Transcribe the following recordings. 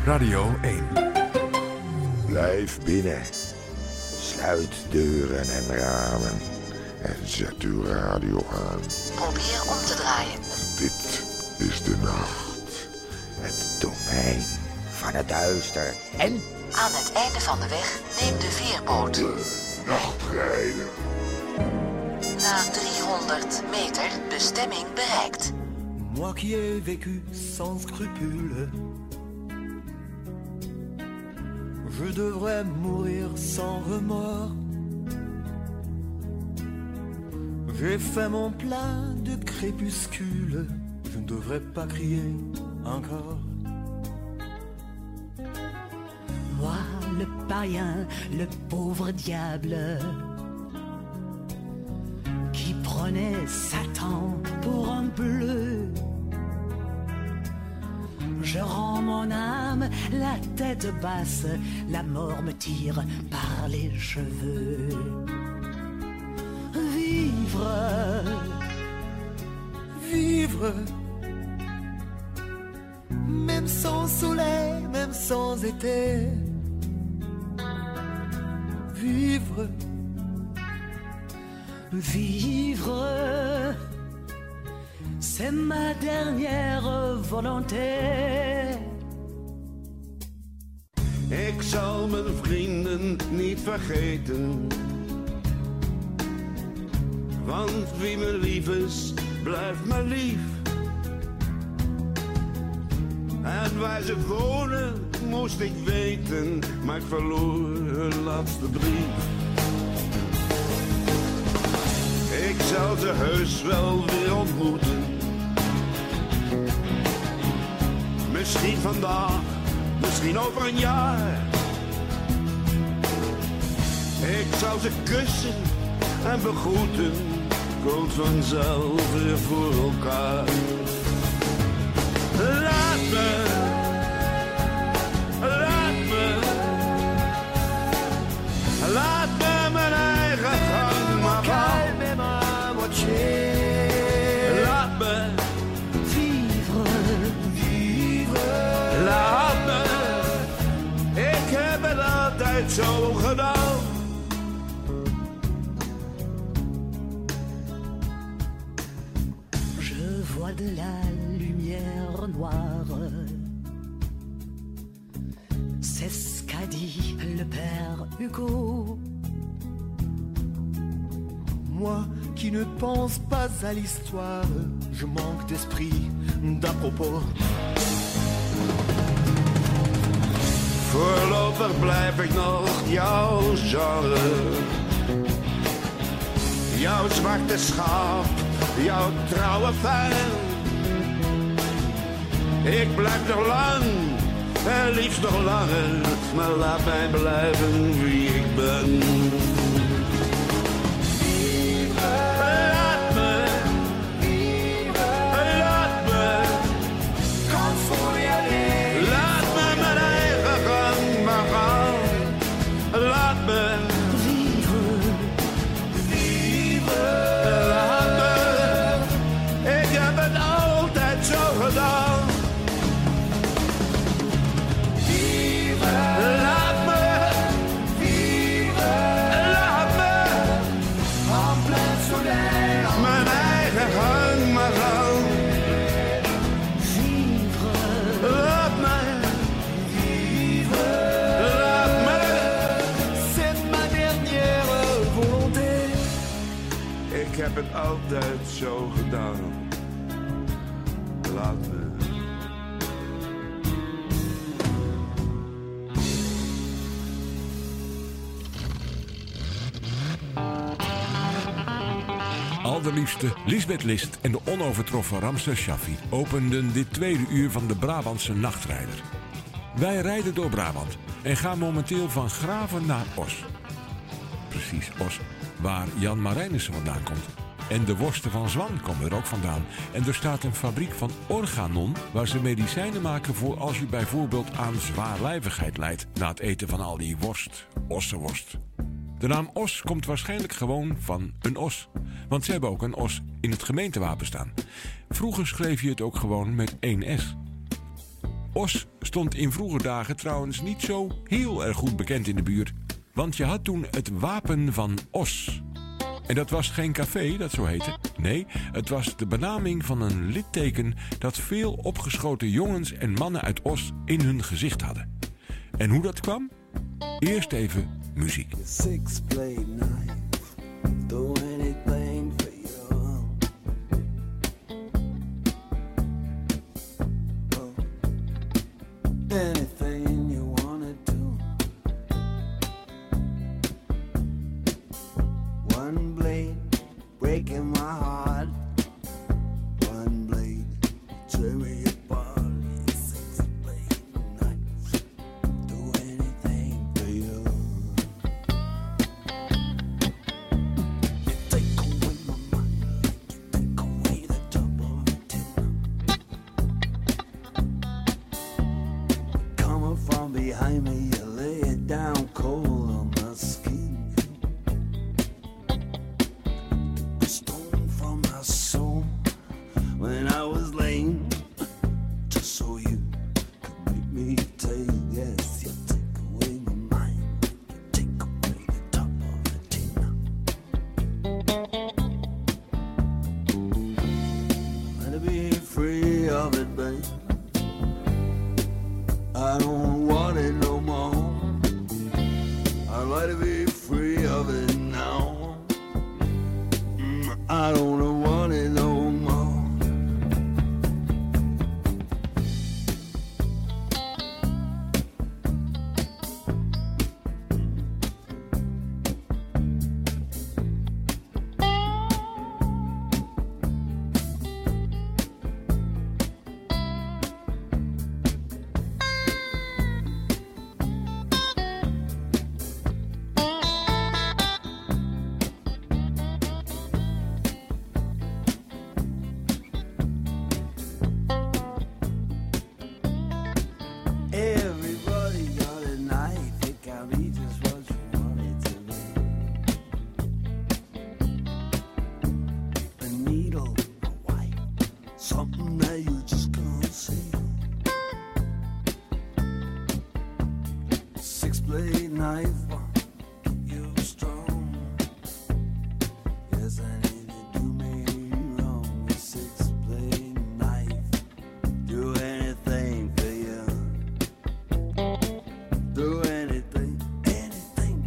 Radio 1. Blijf binnen. Sluit deuren en ramen. En zet uw radio aan. Probeer om te draaien. Dit is de nacht. Het domein van het duister. En aan het einde van de weg neem de veerboot. De nachtrijder. Na 300 meter bestemming bereikt. Moi qui ai vécu sans scrupule, je devrais mourir sans remords. J'ai fait mon plein de crépuscule, je ne devrais pas crier encore. Moi, le païen, le pauvre diable, qui prenait Satan pour un bleu. Je rends mon âme la tête basse, la mort me tire par les cheveux. Vivre, vivre, même sans soleil, même sans été. Vivre, vivre, c'est ma dernière volonté. Ik zal mijn vrienden niet vergeten, want wie me lief is, blijft me lief. En waar ze wonen, moest ik weten, maar ik verloor hun laatste brief. Ik zal ze heus wel weer ontmoeten. Misschien vandaag, misschien over een jaar. Ik zal ze kussen en begroeten, komt vanzelf weer voor elkaar. Laat me, laat me, laat me mijn eigen gang maar gaan. Laat me Vivre, vivre, laat me, ik heb het altijd zo gedaan. je vois de la lumière noire. C'est ce qu'a dit le père Hugo. moi qui ne pense pas à l'histoire, je manque d'esprit, d'à propos. Voorlopig blijf ik nog jouw genre. Jouw zwarte schaap, jouw trouwe fan. Ik blijf nog lang, en liefst nog langer, maar laat mij blijven wie ik ben. Laat me, laat me, laat me mijn eigen gang maar gaan. Laat me laat me, ik heb het altijd zo gedaan. Laat me, laat me, mijn eigen gang maar gaan. Laat me, laat me, C'est ma dernière volonté. ik heb het altijd zo gedaan. Laat me. Allerliefste Lisbeth List en de onovertroffen Ramses Shaffi openden dit tweede uur van de Brabantse Nachtrijder. Wij rijden door Brabant en gaan momenteel van Graven naar Os. Precies Os, waar Jan Marijnissen vandaan komt. En de worsten van Zwan komen er ook vandaan. En er staat een fabriek van Organon waar ze medicijnen maken voor als je bijvoorbeeld aan zwaarlijvigheid lijdt na het eten van al die worst, ossenworst. De naam Os komt waarschijnlijk gewoon van een os. Want ze hebben ook een os in het gemeentewapen staan. Vroeger schreef je het ook gewoon met 1 S. Os stond in vroeger dagen trouwens niet zo heel erg goed bekend in de buurt. Want je had toen het Wapen van Os. En dat was geen café dat zo heette. Nee, het was de benaming van een litteken dat veel opgeschoten jongens en mannen uit Os in hun gezicht hadden. En hoe dat kwam? Eerst even muziek. Six-blade knife, do anything for you. Anything you wanna do. One blade breaking my heart. One blade tear me apart. Six-blade knife, do anything for you. You take away my mind, you take away the top of the tin. Coming from behind me, you lay it down cold on my skin. A stone from my soul when I was lame, just so you could make me take. Yes, you take away my mind, you take away the top of the tin. Let me be free of it, babe. I don't want it no more. I'd like to be free of it now. I don't want it no more. Everybody got a knife, it can be just what you want it to be. A needle, a white, something that you just can't see. Six-blade knife, keep you strong. Yes, I need to do me wrong. A six-blade knife, do anything for you. Do anything, anything.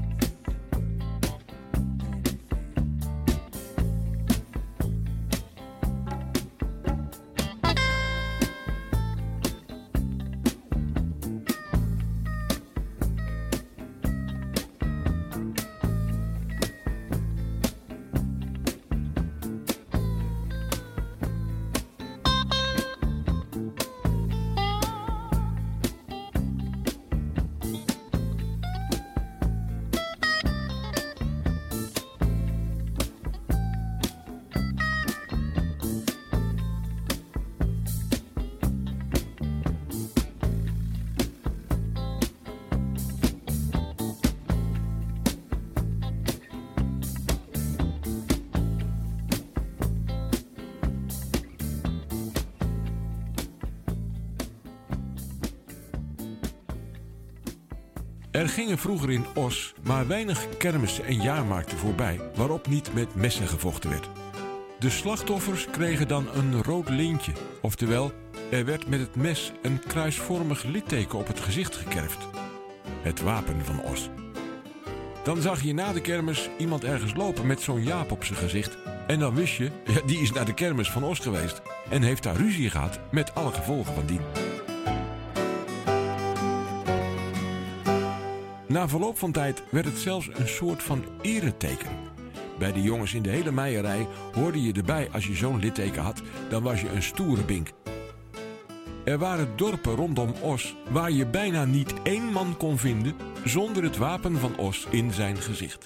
Er gingen vroeger in Os maar weinig kermissen en jaarmarkten voorbij waarop niet met messen gevochten werd. De slachtoffers kregen dan een rood lintje, oftewel, er werd met het mes een kruisvormig litteken op het gezicht gekerfd. Het Wapen van Os. Dan zag je na de kermis iemand ergens lopen met zo'n jaap op zijn gezicht. En dan wist je, ja, die is naar de kermis van Os geweest en heeft daar ruzie gehad met alle gevolgen van dien. Na verloop van tijd werd het zelfs een soort van ereteken. Bij de jongens in de hele meierij hoorde je erbij als je zo'n litteken had, dan was je een stoere bink. Er waren dorpen rondom Os waar je bijna niet één man kon vinden zonder het Wapen van Os in zijn gezicht.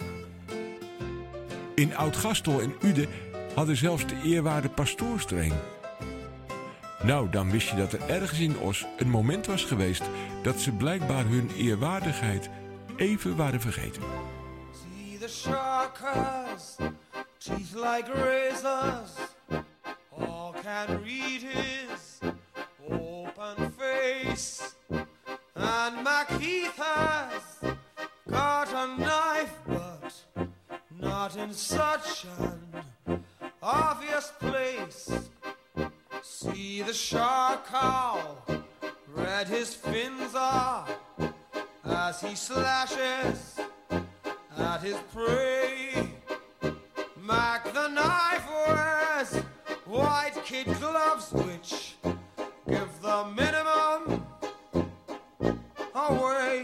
In Oud-Gastel en Uden hadden zelfs de eerwaarde pastoors er een. Nou, dan wist je dat er ergens in Os een moment was geweest dat ze blijkbaar hun eerwaardigheid even waren vergeten. See the sharkers, teeth like razors, all can read his open face. And Macheath has got a knife, but not in such an obvious place. See the shark how red his fins are as he slashes at his prey. Mac the knife wears white kid gloves which give the minimum away.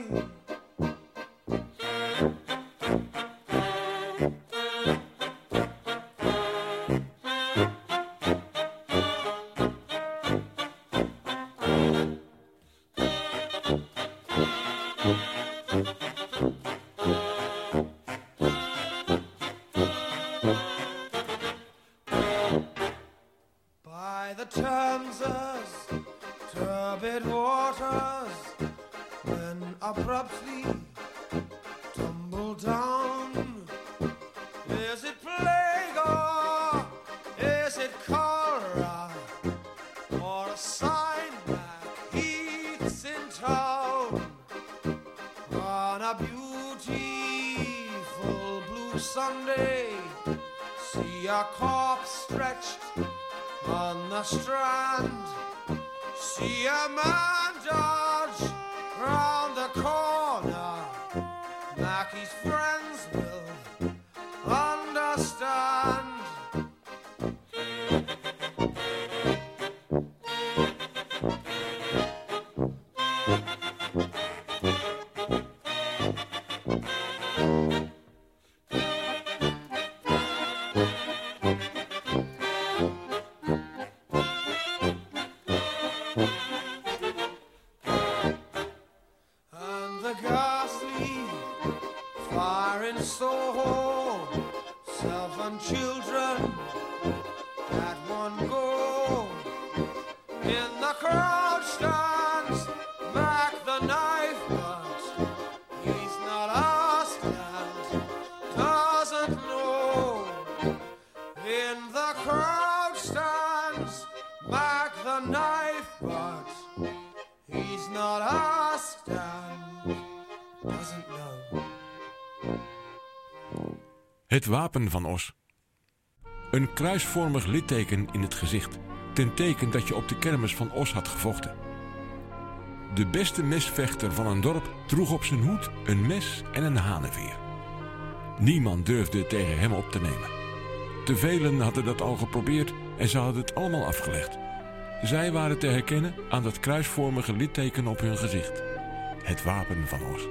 By the Thameses, turbid waters, then abruptly tumble down. Is it plague or is it cholera, or a sign that Heath's in town? On a beautiful blue Sunday, see a corpse stretched on the strand. See a man dodge round the corner. Mackie's friends will understand. And the ghastly fire in Soho, self and children at one go. In the crowd stands Mac the knife, but he's not asked and doesn't know. In the crowd stands Mac the knife, but he's not asked and doesn't know. Het wapen van Os. Een kruisvormig litteken in het gezicht, ten teken dat je op de kermis van Os had gevochten. De beste mesvechter van een dorp droeg op zijn hoed een mes en een hanenveer. Niemand durfde het tegen hem op te nemen. Te velen hadden dat al geprobeerd en ze hadden het allemaal afgelegd. Zij waren te herkennen aan dat kruisvormige litteken op hun gezicht. Het wapen van Os.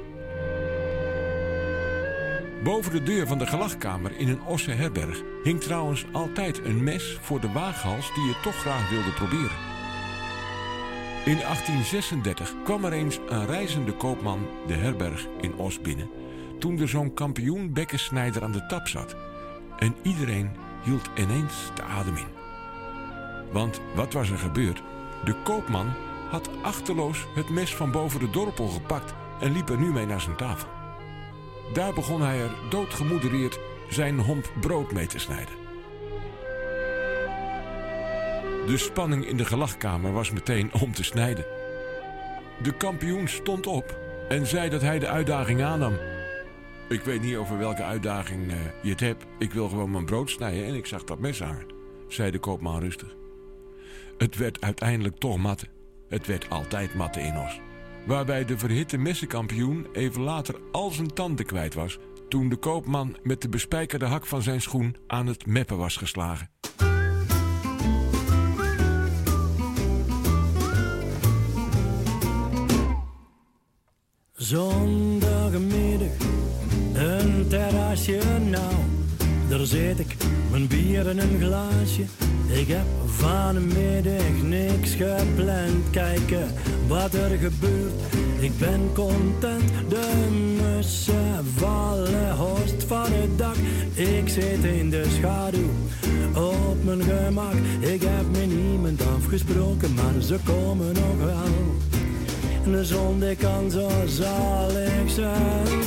Boven de deur van de gelagkamer in een Osse herberg hing trouwens altijd een mes voor de waaghals die je toch graag wilde proberen. In 1836 kwam er eens een reizende koopman de herberg in Os binnen, toen er zo'n kampioen bekkensnijder aan de tap zat. En iedereen hield ineens de adem in. Want wat was er gebeurd? De koopman had achterloos het mes van boven de dorpel gepakt en liep er nu mee naar zijn tafel. Daar begon hij er doodgemoedereerd zijn homp brood mee te snijden. De spanning in de gelagkamer was meteen om te snijden. De kampioen stond op en zei dat hij de uitdaging aannam. Ik weet niet over welke uitdaging je het hebt. Ik wil gewoon mijn brood snijden en ik zag dat mes hangen, zei de koopman rustig. Het werd uiteindelijk toch matten. Het werd altijd matten in Os. Waarbij de verhitte messenkampioen even later al zijn tanden kwijt was, toen de koopman met de bespijkerde hak van zijn schoen aan het meppen was geslagen. Zondagmiddag, een terrasje nou. Daar zet ik mijn bier in een glaasje. Ik heb vanmiddag niks gepland. Kijken wat er gebeurt. Ik ben content. De mussen vallen horst van het dak. Ik zit in de schaduw op mijn gemak. Ik heb met niemand afgesproken, maar ze komen nog wel. De zon die kan zo zalig zijn.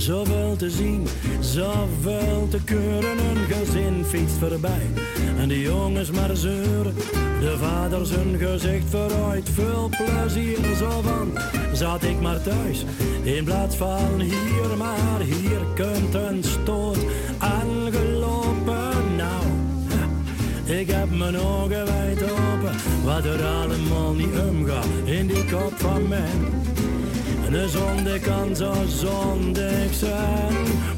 Zoveel te zien, zoveel te keuren. Een gezin fietst voorbij en de jongens maar zeuren. De vader zijn gezicht vooruit, veel plezier. Zo van, zat ik maar thuis in plaats van hier. Maar hier kunt een stoot aangelopen. Nou, ik heb mijn ogen wijd open. Wat er allemaal niet omgaat in die kop van mij. De zonde kan zo zondig zijn.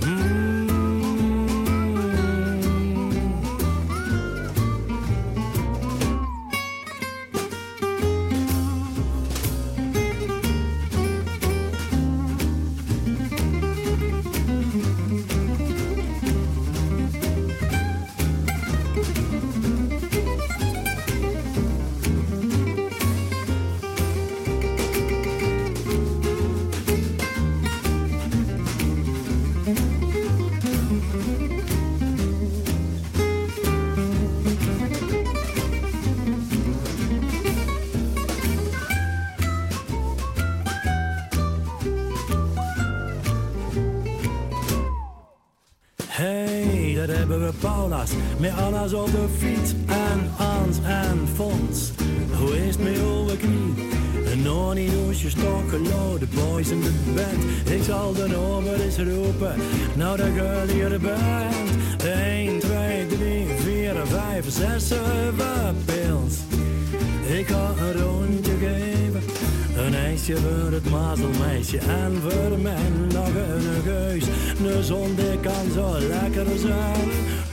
Met alles op de fiets en Ans en Fons. Hoe is het met oude knie? En nog niet douche stokken, de boys in de band. Ik zal de over eens roepen, nou dat je hier bent. 1, 2, 3, 4, 5, 6, 7 pils. Ik ga een rondje geven, een ijsje voor het mazelmeisje. En voor mij nog een geus, de zon die kan zo lekker zijn.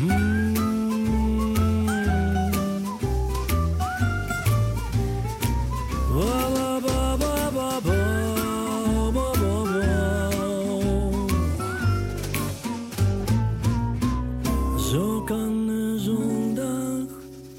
Zo kan de zondag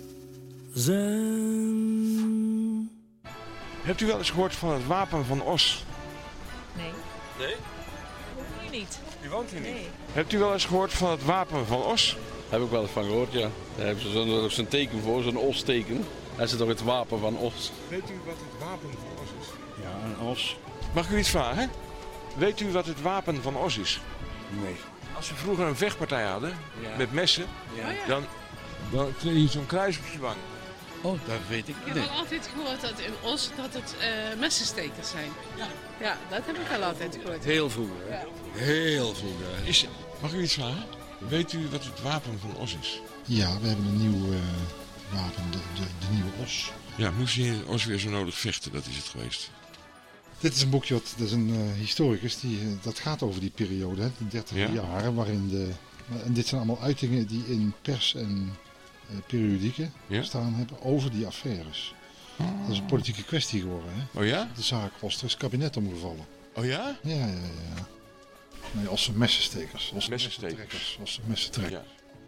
zijn. Hebt u wel eens gehoord van het wapen van Os? Nee. Nee? Woont hier niet. U woont hier niet? Nee. Hebt u wel eens gehoord van het wapen van Os? Heb ik wel eens van gehoord, ja. Daar hebben ze zo'n teken voor, zo'n Os-teken. Dat is toch het wapen van Os. Weet u wat het wapen van Os is? Ja, een Os. Mag ik u iets vragen? Weet u wat het wapen van Os is? Nee. Als we vroeger een vechtpartij hadden, met messen, dan kreeg je zo'n kruis op je wang. Oh, dat weet ik niet. Ik heb al altijd gehoord dat in Os dat het messenstekers zijn. Ja, dat heb ik al altijd gehoord. Heel vroeger, hè? Ja. Heel vroeger. Mag u iets vragen? Weet u wat het wapen van Os is? Ja, we hebben een nieuw wapen, de nieuwe Os. Ja, moest je in Os weer zo nodig vechten, dat is het geweest. Dit is een boekje, dat is een historicus, dat gaat over die periode, hè, de 30 jaren, waarin en dit zijn allemaal uitingen die in pers en periodieken staan hebben over die affaires. Dat is een politieke kwestie geworden, hè. Oh ja? De zaak was, er is het kabinet omgevallen. Oh ja? Ja. Nee, als messenstekers. Als messentrekkers. Ja.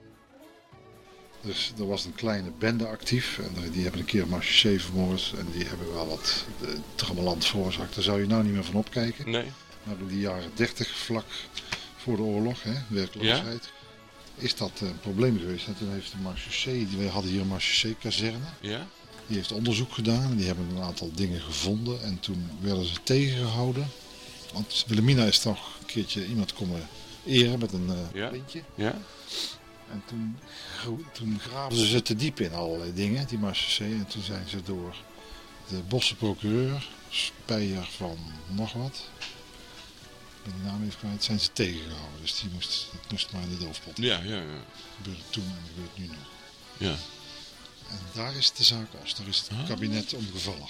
Dus er was een kleine bende actief en die hebben een keer Marchesee vermoord en die hebben wel wat trammeland veroorzaakt. Daar zou je nou niet meer van opkijken. Nee. Maar in de jaren 30, vlak voor de oorlog, hè, werkloosheid, is dat een probleem geweest. En toen heeft de Marchesee, we hadden hier een Marchesee-kazerne, die heeft onderzoek gedaan en die hebben een aantal dingen gevonden en toen werden ze tegengehouden. Want Wilhelmina is toch een keertje iemand komen eren met een lintje. Ja. En toen graven ze te diep in allerlei dingen, die Marchesee. En toen zijn ze door de Bosse procureur, Speyer van nog wat, ik ben de naam even kwijt, zijn ze tegengehouden. Dus die moest maar in de doofpot. Ja. Dat gebeurde toen en dat gebeurt nu nog. Ja. En daar is de zaak Os, daar is het kabinet omgevallen.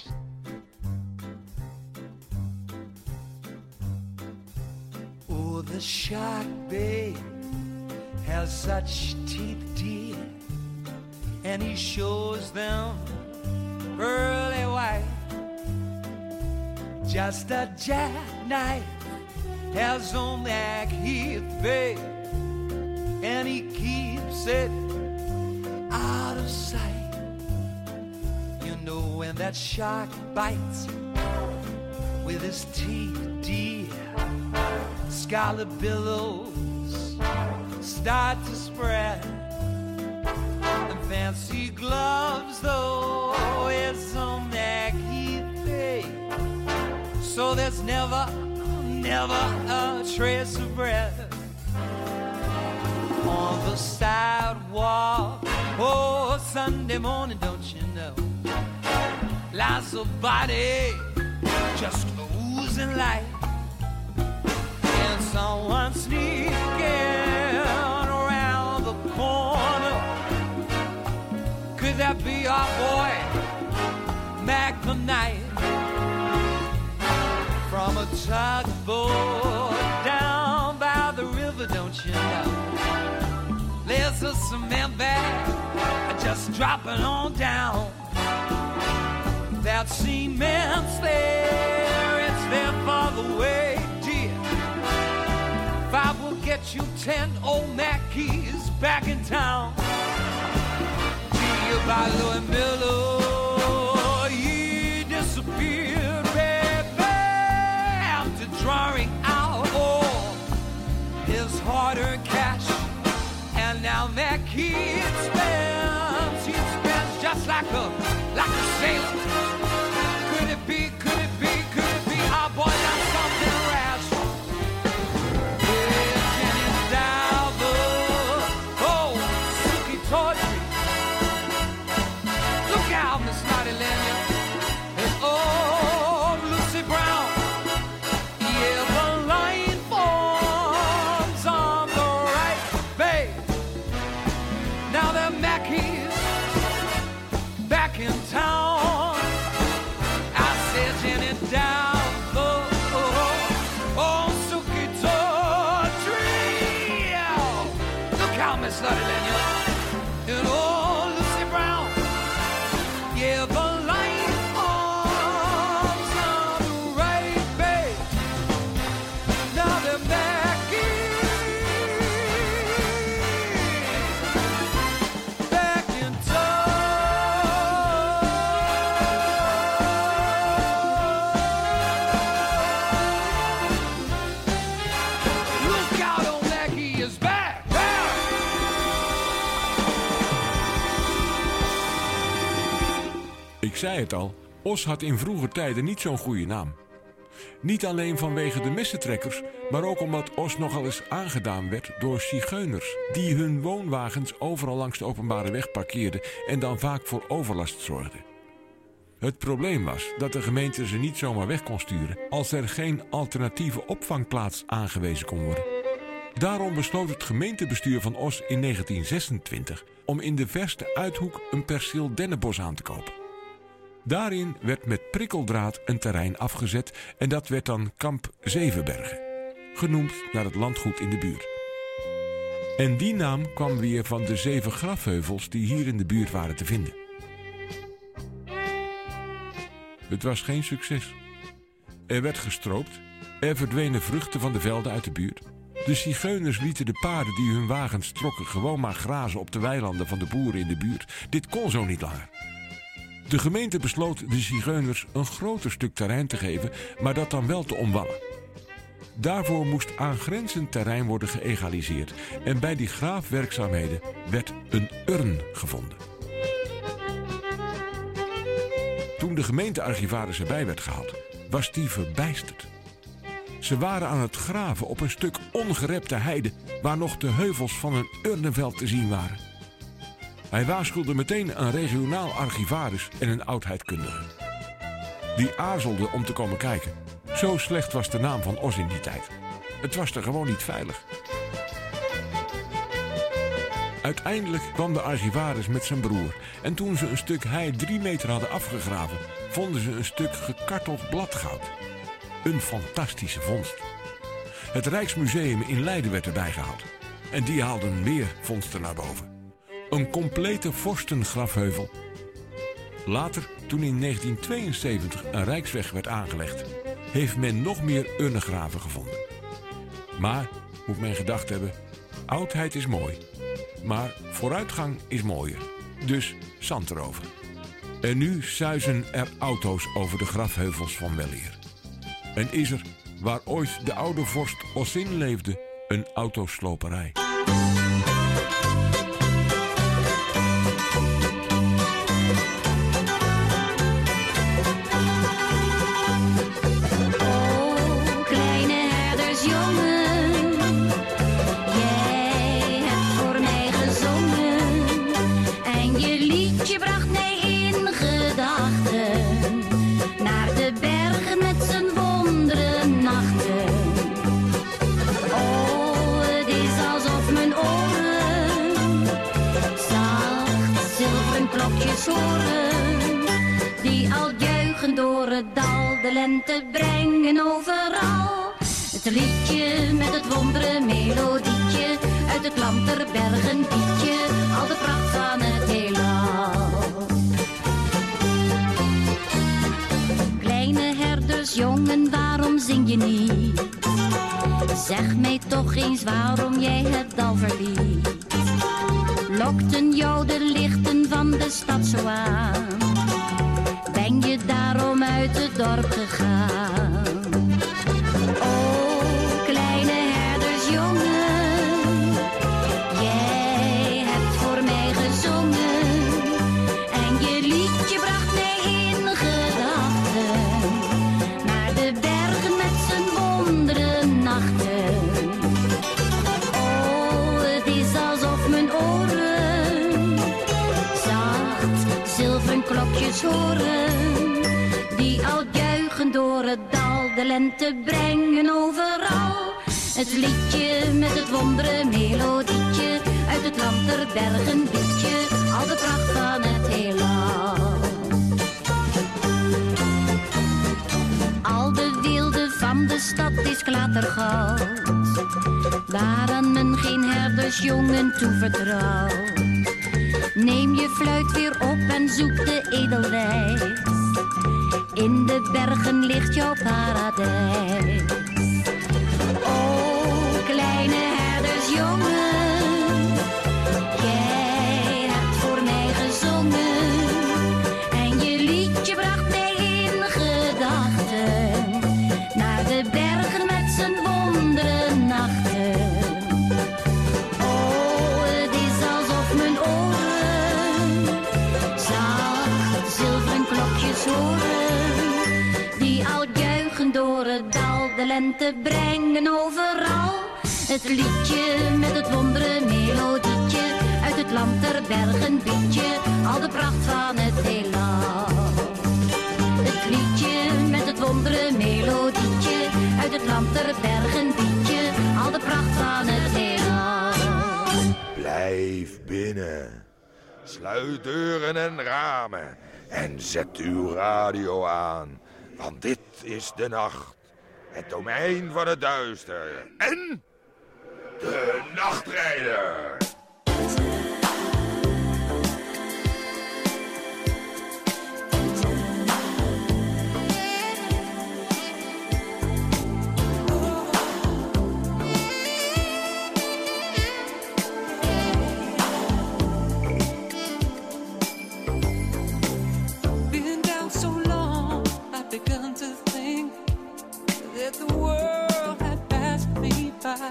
Oh, the shark, babe, has such teeth, dear, and he shows them pearly white. Just a jackknife has on that heath, babe, and he keeps it out of sight. You know when that shark bites with his teeth, dear, scarlet billows start to spread, and fancy gloves, though, is on that heath, babe, so there's never never a trace of breath on the sidewalk. Oh, Sunday morning, don't you know, lies a body just oozing light, and someone sneaking around the corner. Could that be our boy, Mac the Knight? From a tugboat down by the river, don't you know, there's a cement bag just dropping on down. That cement's there, it's there for the way, dear. If I will get you 10 old Mackeys back in town. Dear, by Louis Miller, he disappeared, baby, after drawing out all his hard-earned cash. And now Mackey spends, he spends just like a sailor. Could it be, could it be, could it be our boy done something rash? Yeah, Jenny Dalver, oh, Suki Tawdry. Look out, Miss Snotty Lenya, and oh, Lucy Brown. Yeah, the line forms on the right, babe. Now they're Mackeys back in town. Down the oh, Suki Tawdry. Look out, Miss Slutty Lenya, and oh, Lucy Brown. Yeah, the line arms on the right, babe. Now they're back in town. Ik zei het al, Os had in vroeger tijden niet zo'n goede naam. Niet alleen vanwege de messentrekkers, maar ook omdat Os nogal eens aangedaan werd door zigeuners, die hun woonwagens overal langs de openbare weg parkeerden en dan vaak voor overlast zorgden. Het probleem was dat de gemeente ze niet zomaar weg kon sturen als er geen alternatieve opvangplaats aangewezen kon worden. Daarom besloot het gemeentebestuur van Os in 1926 om in de verste Uithoek een perceel dennenbos aan te kopen. Daarin werd met prikkeldraad een terrein afgezet en dat werd dan Kamp Zevenbergen, genoemd naar het landgoed in de buurt. En die naam kwam weer van de 7 grafheuvels die hier in de buurt waren te vinden. Het was geen succes. Er werd gestroopt, er verdwenen vruchten van de velden uit de buurt. De zigeuners lieten de paarden die hun wagens trokken gewoon maar grazen op de weilanden van de boeren in de buurt. Dit kon zo niet langer. De gemeente besloot de zigeuners een groter stuk terrein te geven, maar dat dan wel te omwallen. Daarvoor moest aangrenzend terrein worden geëgaliseerd en bij die graafwerkzaamheden werd een urn gevonden. Toen de gemeentearchivaris erbij werd gehaald, was die verbijsterd. Ze waren aan het graven op een stuk ongerepte heide waar nog de heuvels van een urnenveld te zien waren. Hij waarschuwde meteen een regionaal archivaris en een oudheidkundige. Die aarzelde om te komen kijken. Zo slecht was de naam van Os in die tijd. Het was er gewoon niet veilig. Uiteindelijk kwam de archivaris met zijn broer. En toen ze een stuk hei 3 meter hadden afgegraven, vonden ze een stuk gekarteld bladgoud. Een fantastische vondst. Het Rijksmuseum in Leiden werd erbij gehaald. En die haalden weer vondsten naar boven. Een complete vorstengrafheuvel. Later, toen in 1972 een rijksweg werd aangelegd, heeft men nog meer urnengraven gevonden. Maar, moet men gedacht hebben, oudheid is mooi. Maar vooruitgang is mooier. Dus zand erover. En nu suizen er auto's over de grafheuvels van weleer. En is er, waar ooit de oude vorst Osin leefde, een autosloperij. Kleine klokjes horen, die al juichen door het dal, de lente brengen overal. Het liedje met het wondere melodietje, uit het land der bergen biedt je al de pracht van het heelal. Kleine herdersjongen, waarom zing je niet? Zeg mij toch eens waarom jij het dal verliet. Lokten jou de lichten van de stad zo aan? Ben je daarom uit het dorp gegaan? O, kleine herdersjongen, jij hebt voor mij gezongen en je liedje bracht mij in gedachten naar de bergen met zijn wondere nachten. Oh, het is alsof mijn oren zacht zilveren klokjes horen, die al juichen door het dal, de lente brengen overal. Het liedje met het wondere melodietje, uit het land der bergen biedt je al de pracht van het heelal. Al de weelde van de stad is klatergoud, waaraan men geen herdersjongen toevertrouwt. Neem je fluit weer op en zoek de edelwijs, in de bergen ligt jouw paradijs. O, kleine herdersjongen, jij hebt voor mij gezongen en je liedje bracht mij in gedachten naar de bergen met zijn wondere nachten. Oh, het is alsof mijn oren zacht zilveren klokjes horen, die al juichen door het dal, de lente brengen overal. Het liedje met het wondere melodietje, uit het land der bergen biedt je al de pracht van het heelal. Het liedje met het wondere melodietje, uit het land der bergen biedt je al de pracht van het heelal. Blijf binnen. Sluit deuren en ramen en zet uw radio aan. Want dit is de nacht, het domein van het duister en de nachtrijder. Been down so long, I've begun to think that the world had passed me by.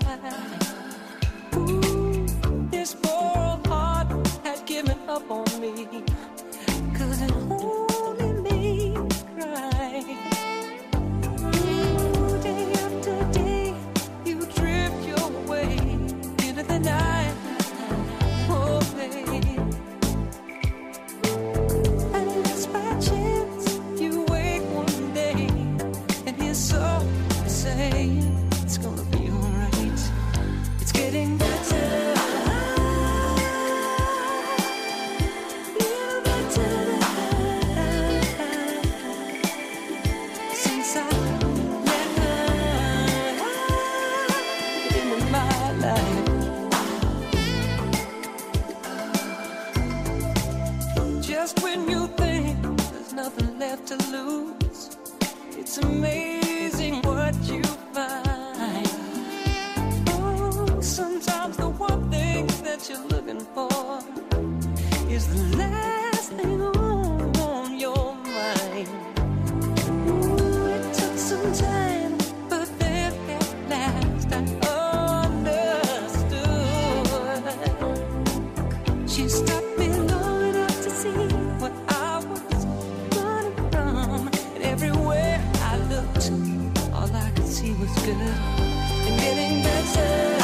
Ooh, this poor old heart had given up on me, 'cause it only made me cry. Ooh, day after day, you drift your way into the night. Oh, babe. Unless by chance you wake one day and hear someone say it's gonna be alright, it's getting better. Little better since I met her into my life. Just when you think there's nothing left to lose, it's amazing what you find. Oh, sometimes the one thing that you're looking for is the last thing on your mind. Ooh, it took some time, but then at last I understood. She stopped me long enough to see what I was running from, and everywhere I looked, all I could see was good and getting better.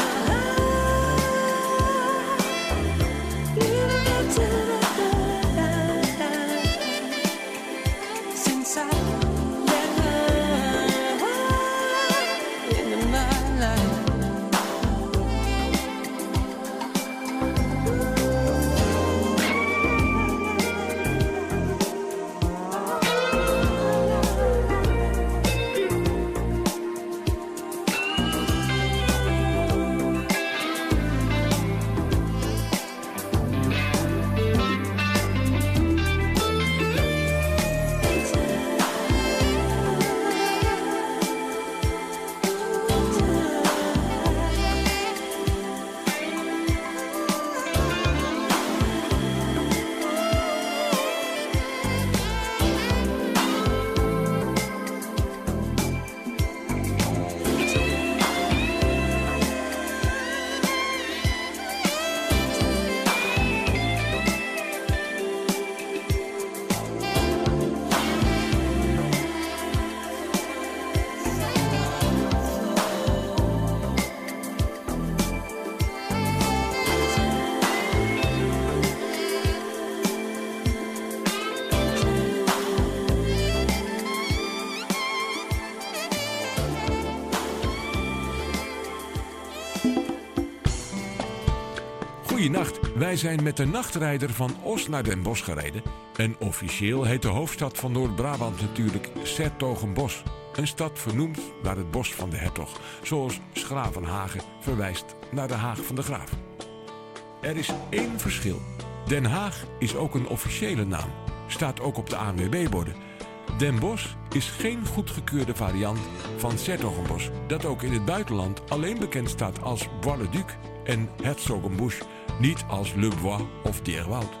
Little better since I let her into my life. Goeienacht, wij zijn met de nachtrijder van Os naar Den Bosch gereden. En officieel heet de hoofdstad van Noord-Brabant natuurlijk 's-Hertogenbosch. Een stad vernoemd naar het bos van de hertog. Zoals 's Gravenhage verwijst naar de Haag van de Graaf. Er is één verschil. Den Haag is ook een officiële naam. Staat ook op de ANWB-borden. Den Bosch is geen goedgekeurde variant van 's-Hertogenbosch. Dat ook in het buitenland alleen bekend staat als Bois-le-Duc en Herzogenbusch. Niet als Le Bois of Dierwoud.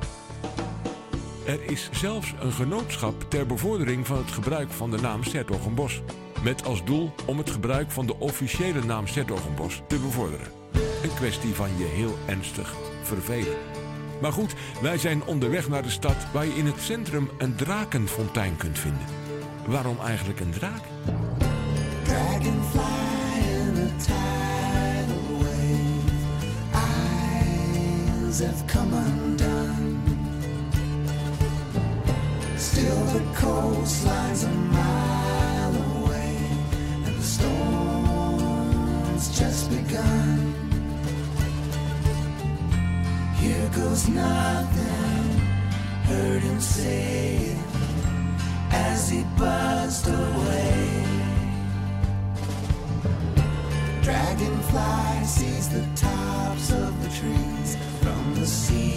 Er is zelfs een genootschap ter bevordering van het gebruik van de naam 's-Hertogenbosch. Met als doel om het gebruik van de officiële naam 's-Hertogenbosch te bevorderen. Een kwestie van je heel ernstig vervelen. Maar goed, wij zijn onderweg naar de stad waar je in het centrum een drakenfontein kunt vinden. Waarom eigenlijk een draak? Dragonfly in a tidal wave, eyes have come undone. Still the coastline's a mile away, and the storm's just begun. Here goes nothing, heard him say as he buzzed away. Dragonfly sees the tops of the trees from the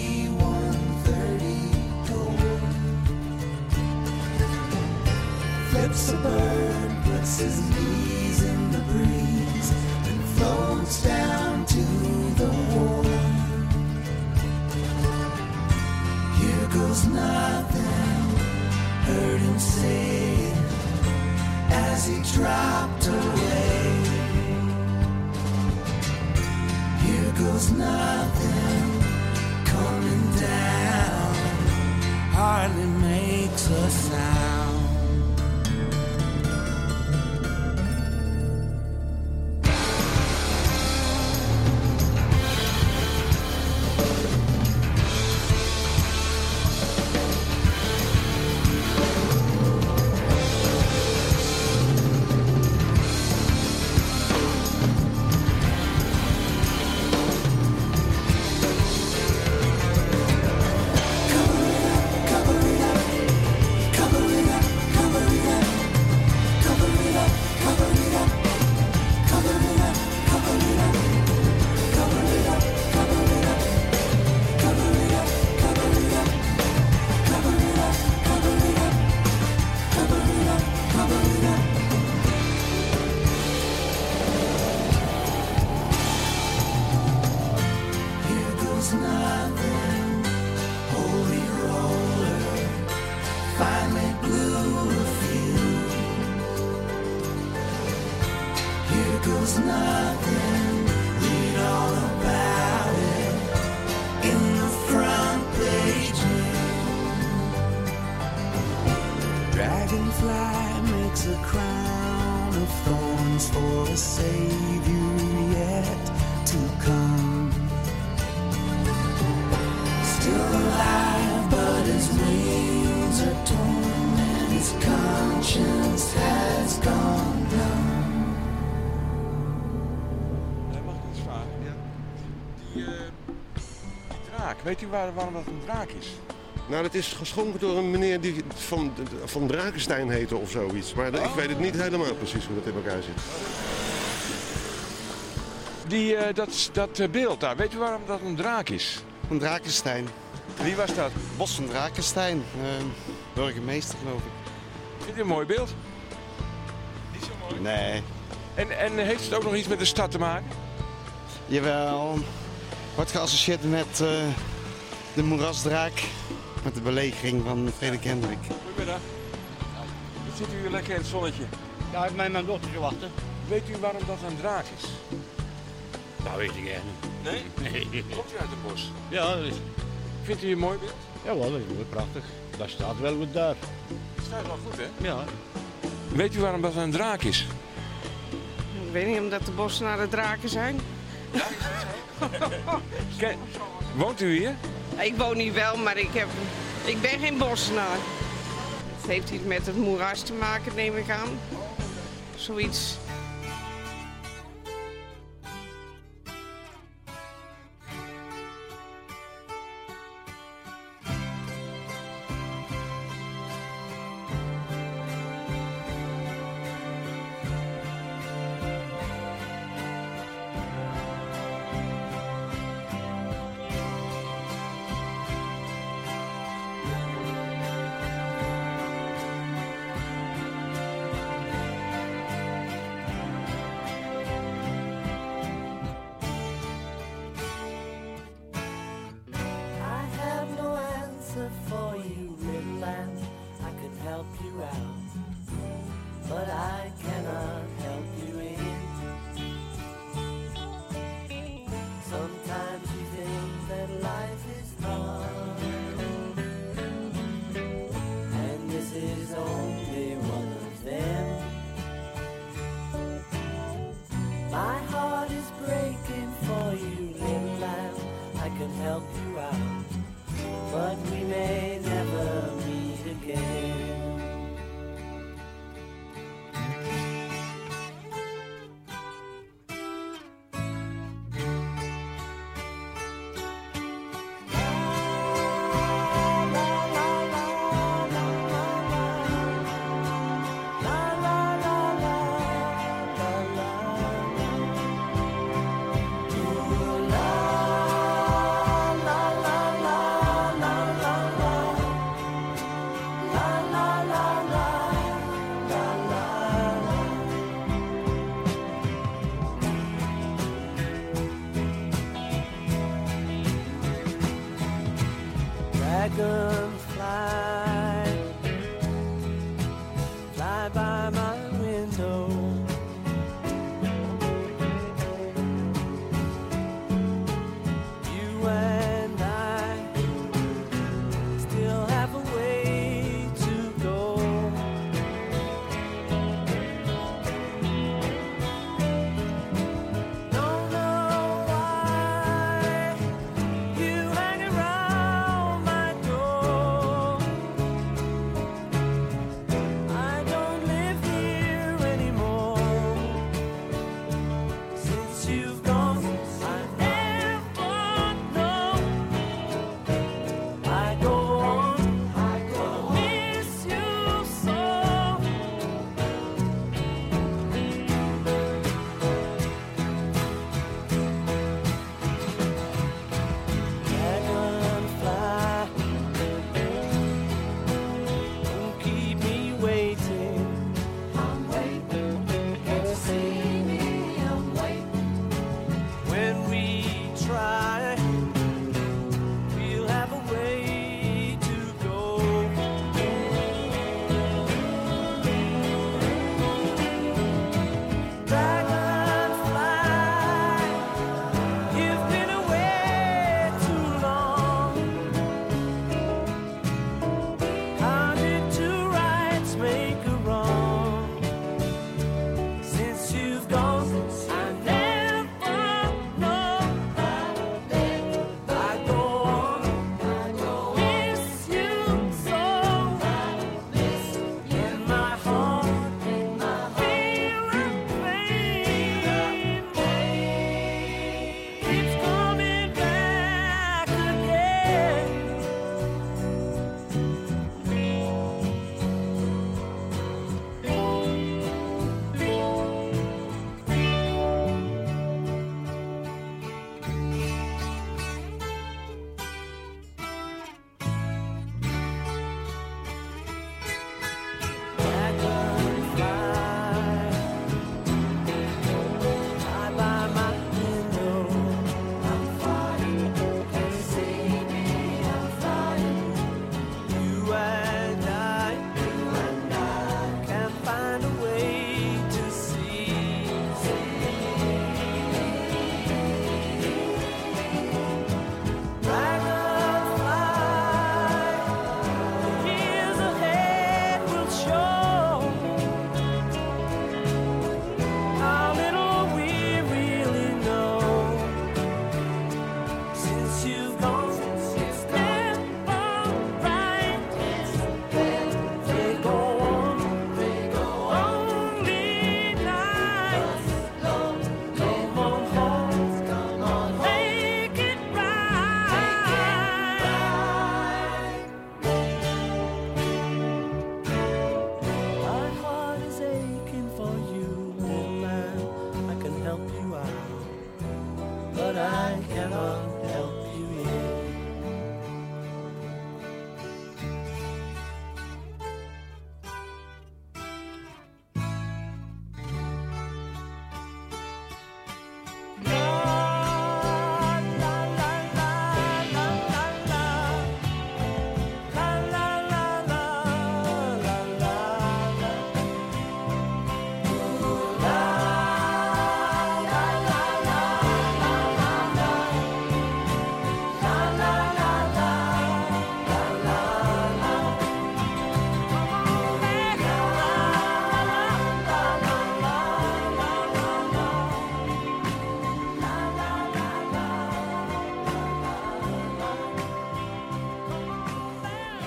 C-130 door. Flips a bird, puts his knees in the breeze, and floats down to the wharf. Here goes nothing, heard him say as he dropped away. Here goes nothing, coming down, hardly makes a sound. Weet u waarom dat een draak is? Nou, dat is geschonken door een meneer die van Drakenstein heette of zoiets. Maar ik weet het niet helemaal precies hoe dat in elkaar zit. Dat beeld daar, weet u waarom dat een draak is? Van Drakenstein. Wie was dat? Bos van Drakenstein, burgemeester geloof ik. Vindt u een mooi beeld? Niet zo mooi? Nee. En heeft het ook nog iets met de stad te maken? Jawel. Wordt geassocieerd met de moerasdraak, met de belegering van Frederik Hendrik. Goedemiddag. Wat zit u hier lekker in het zonnetje? Ja, ik ben mijn dochter gewacht. Weet u waarom dat een draak is? Dat weet ik echt niet. Nee? Nee. Komt u uit het bos? Ja, dat is... Vindt u een mooi beeld? Jawel, dat is wel prachtig. Dat staat wel goed daar. Het staat wel goed, hè? Ja. Weet u waarom dat een draak is? Ik weet niet, omdat de bossen naar de draken zijn. Ja, is dat zo? Woont u hier? Ik woon hier wel, maar ik ben geen bossenaar. Het heeft iets met het moeras te maken, neem ik aan. Zoiets. help you out, but we may never meet again.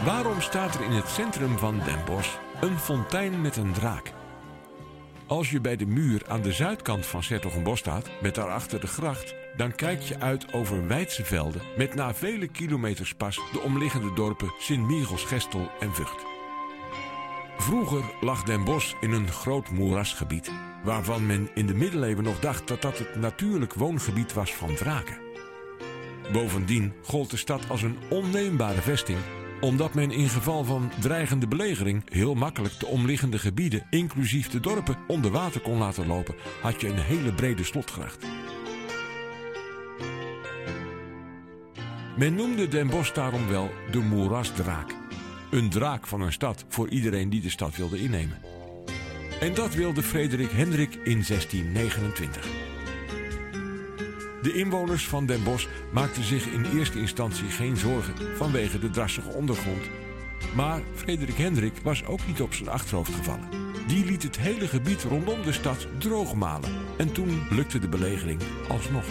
Waarom staat er in het centrum van Den Bosch een fontein met een draak? Als je bij de muur aan de zuidkant van 's-Hertogenbosch staat, met daarachter de gracht, dan kijk je uit over weidse velden met na vele kilometers pas de omliggende dorpen Sint-Michiels, Gestel en Vught. Vroeger lag Den Bosch in een groot moerasgebied, waarvan men in de middeleeuwen nog dacht dat dat het natuurlijk woongebied was van draken. Bovendien gold de stad als een onneembare vesting, omdat men in geval van dreigende belegering heel makkelijk de omliggende gebieden, inclusief de dorpen, onder water kon laten lopen, had je een hele brede slotgracht. Men noemde Den Bosch daarom wel de moerasdraak. Een draak van een stad voor iedereen die de stad wilde innemen. En dat wilde Frederik Hendrik in 1629. De inwoners van Den Bosch maakten zich in eerste instantie geen zorgen vanwege de drassige ondergrond. Maar Frederik Hendrik was ook niet op zijn achterhoofd gevallen. Die liet het hele gebied rondom de stad droogmalen. En toen lukte de belegering alsnog.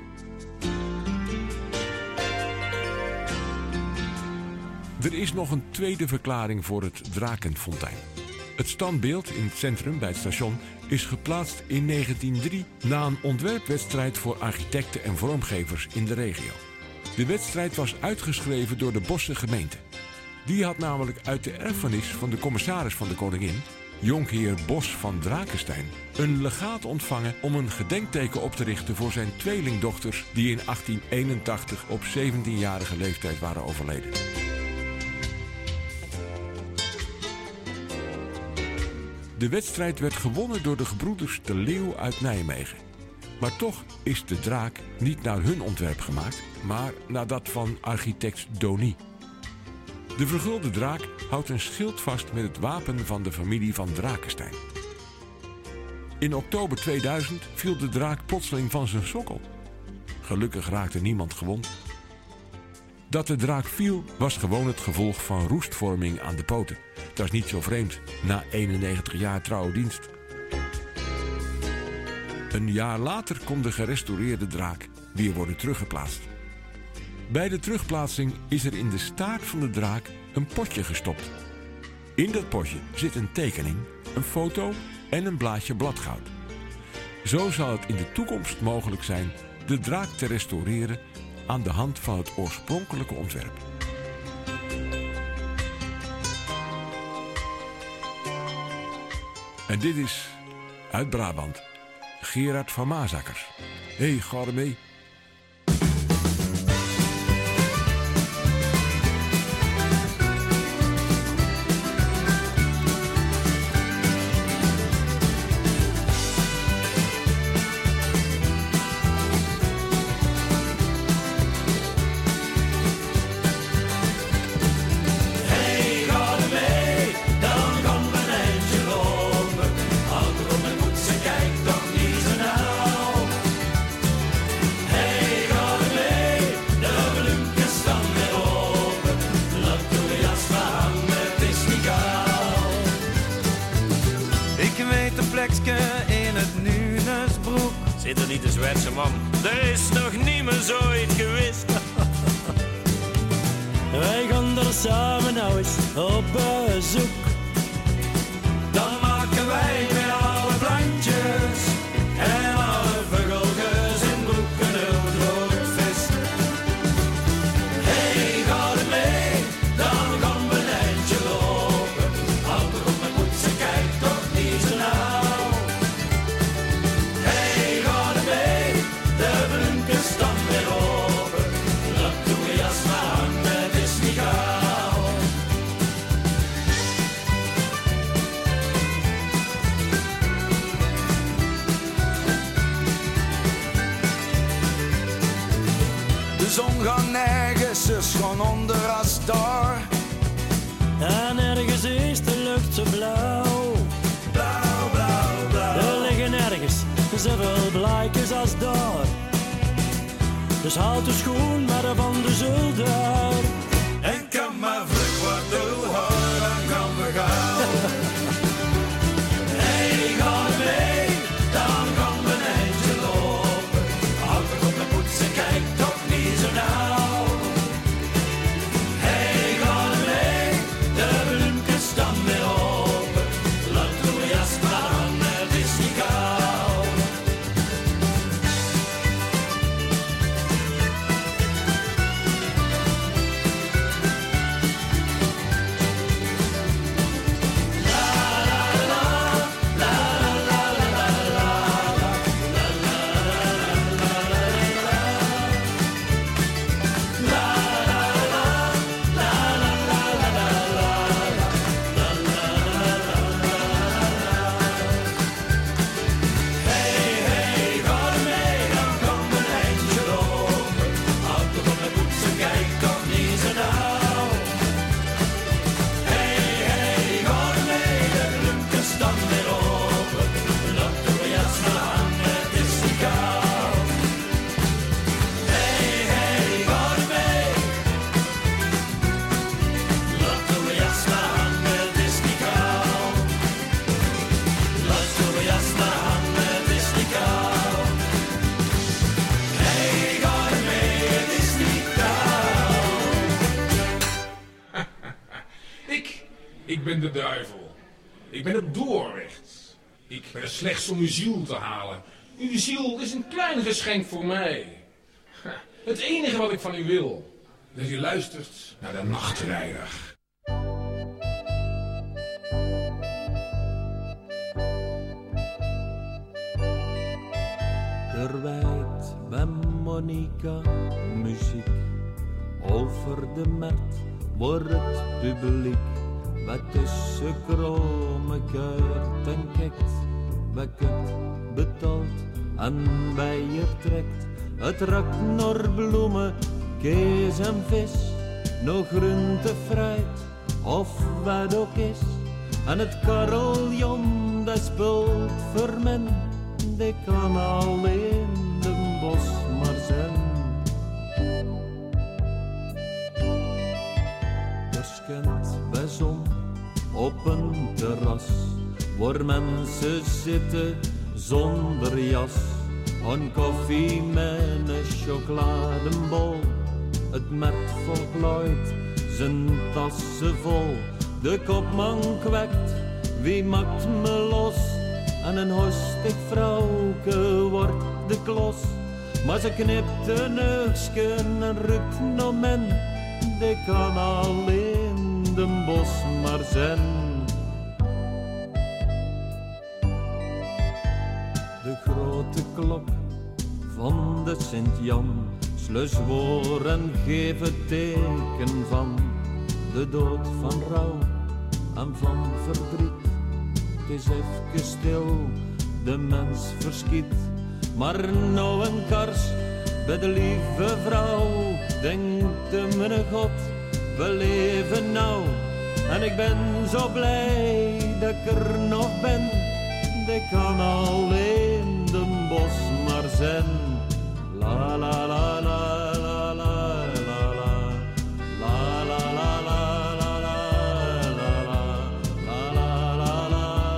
Er is nog een tweede verklaring voor het Drakenfontein. Het standbeeld in het centrum bij het station is geplaatst in 1903 na een ontwerpwedstrijd voor architecten en vormgevers in de regio. De wedstrijd was uitgeschreven door de Bossche gemeente. Die had namelijk uit de erfenis van de commissaris van de koningin, jonkheer Bos van Drakenstein, een legaat ontvangen om een gedenkteken op te richten voor zijn tweelingdochters die in 1881 op 17-jarige leeftijd waren overleden. De wedstrijd werd gewonnen door de gebroeders de Leeuw uit Nijmegen. Maar toch is de draak niet naar hun ontwerp gemaakt, maar naar dat van architect Dony. De vergulde draak houdt een schild vast met het wapen van de familie van Drakenstein. In oktober 2000 viel de draak plotseling van zijn sokkel. Gelukkig raakte niemand gewond. Dat de draak viel was gewoon het gevolg van roestvorming aan de poten. Dat is niet zo vreemd, na 91 jaar trouwe dienst. Een jaar later kon de gerestaureerde draak weer worden teruggeplaatst. Bij de terugplaatsing is er in de staart van de draak een potje gestopt. In dat potje zit een tekening, een foto en een blaadje bladgoud. Zo zal het in de toekomst mogelijk zijn de draak te restaureren aan de hand van het oorspronkelijke ontwerp. En dit is uit Brabant, Gerard van Maasakkers. Hey, ga er mee. In het Nunesbroek zit er niet de Zwitserse man. Er is nog niemand zoiets geweest. Wij gaan er samen nou eens op bezoek. Dan maken wij met alle plantjes en alle vogeltjes in broek een heel groot feest. Hey, ga er mee, dan gaan we een eindje lopen. Houd er op mijn poetsen, kijk toch niet zo nauw. De zon gaat nergens, dus gewoon onder als daar. En ergens is de lucht zo blauw. Blauw, blauw, blauw. Er liggen ergens zoveel blaadjes als daar. Dus houd de schoen maar van de zolder. En kan maar vlug wat door, dan kan we gaan. Hey, ga er mee, dan gaan we een eindje lopen. Houd toch op mijn poets en kijk toch niet zo nauw. Hey, ga er mee, ben de duivel. Ik ben het doorrecht. Ik ben er slechts om uw ziel te halen. Uw ziel is een klein geschenk voor mij. Het enige wat ik van u wil, dat u luistert naar de nachtrijder. Terwijl bij Monica muziek over de markt wordt het publiek wat tussen kromme kaarten kijkt, bekijkt, betaalt en bij je trekt. Het ruikt naar bloemen, kees en vis, nog groente, fruit of wat ook is. En het carillon dat speelt voor men, die kan alleen de bos maar zijn. Er schijnt bij zon op een terras, waar mensen zitten zonder jas. Een koffie met een chocoladebol, het merk volk luidt zijn tassen vol. De kopman kwekt, wie maakt me los? En een hostig vrouwke wordt de klos. Maar ze knipt een neusje en rukt naar men, die kan alleen de bos maar zijn. De grote klok van de Sint-Jan sluis voor en geef het teken van de dood van rouw en van verdriet. Het is even stil, de mens verschiet, maar nou een kars bij de lieve vrouw. Denkt de mijn God, we leven nou, en ik ben zo blij dat ik er nog ben. Die kan alleen de bos maar zijn. La la la la la la la la la la la la la la la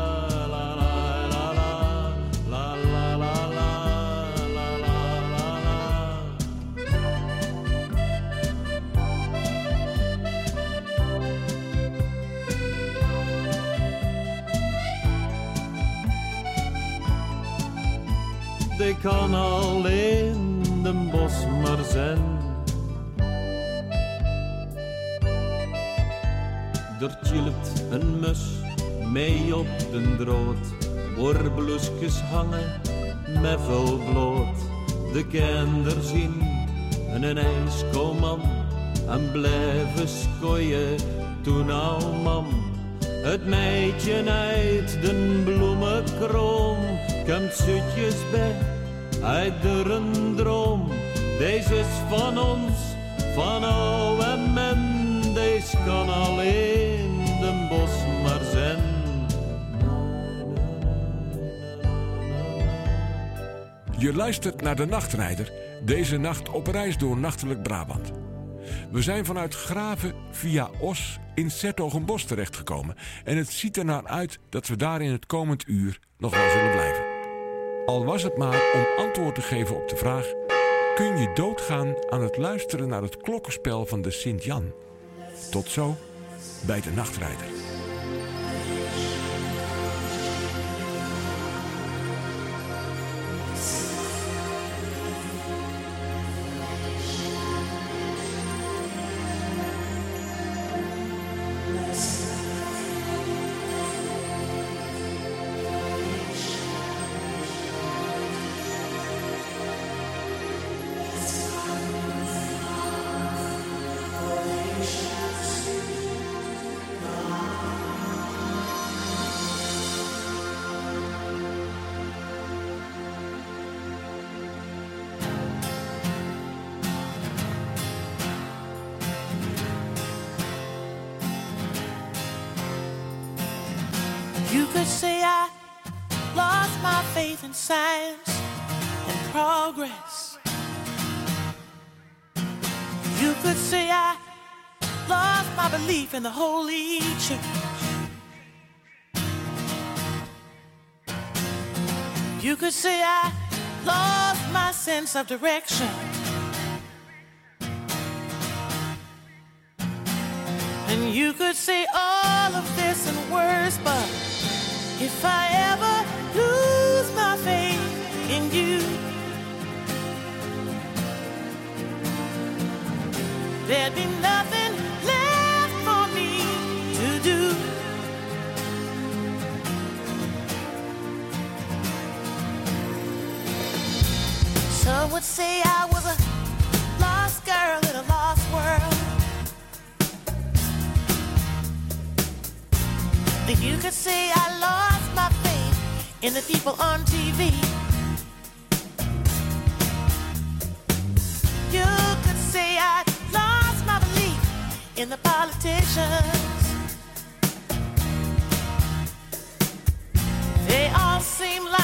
die kan alleen de bos maar zijn. Er chilpt een mus mee op den drood, waar bloesjes hangen met veel bloot. De kinderen zien een ijskoman en blijven skooien toen nou mam. Het meidje uit den bloemenkroon komt zoetjes bij uit de een droom. Deze is van ons, van oude men, deze kan alleen de bos maar zijn. Je luistert naar de Nachtrijder, deze nacht op reis door nachtelijk Brabant. We zijn vanuit Grave via Os in 's-Hertogenbosch terechtgekomen en het ziet ernaar uit dat we daar in het komend uur nog wel zullen blijven. Al was het maar om antwoord te geven op de vraag: kun je doodgaan aan het luisteren naar het klokkenspel van de Sint-Jan? Tot zo bij de Nachtrijder. You could say I lost my faith in science and progress. You could say I lost my belief in the Holy Church. You could say I lost my sense of direction. And you could say all of this and worse, but if I ever lose my faith in you, there'd be nothing left for me to do. Some would say I was a lost girl in a lost world. You could say I lost my faith in the people on TV. You could say I lost my belief in the politicians. They all seem like